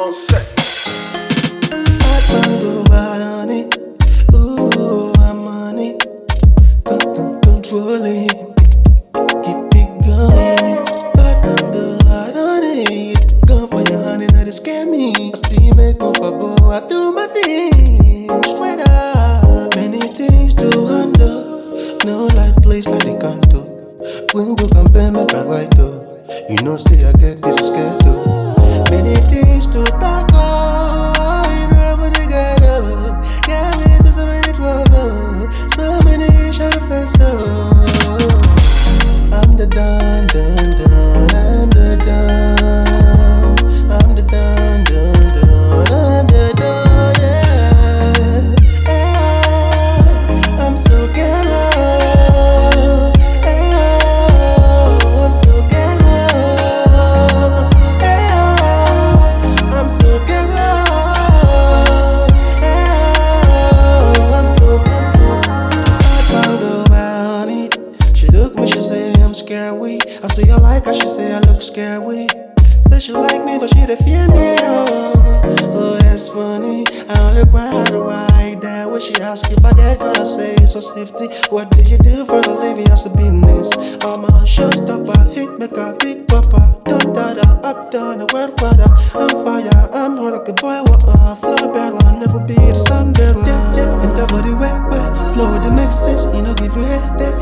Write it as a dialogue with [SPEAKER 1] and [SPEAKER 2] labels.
[SPEAKER 1] on set.
[SPEAKER 2] I can't go out on it. Ooh, I'm on it. Don't control it. Keep it going. I can't go out on it. Go for your honey, now they scare me. I still make no for boy. I do my thing straight up. Many things to handle. No light place like the condo. When you compare me, I like though. You know, say I get this scared though. Many things to tackle. You know when they get up. Can't wait to so many trouble. So many shadow faces. I'm the done, done, done. I'm the done. I'm the done, done, done. I'm the done, yeah. Yeah. I'm so ghetto. Yeah. I'm so ghetto. Yeah. I'm so ghetto. Yeah. I can't go about it. She look me, she say I'm scared we. I say I like her, she say I look scared we. Say she like me, but she dey fear me, oh that's funny. I only cry, how do I hide that? When she ask if I get caught, I say it's for safety. What did you do for the living as a business? I'm a showstopper, hit make a big papa. Dun da da, up down the world water. I'm fire, I'm hot like a boy, flow barrel, never be the sun barrel. Yeah, and the body wet, flow that makes sense, you know, give you headache.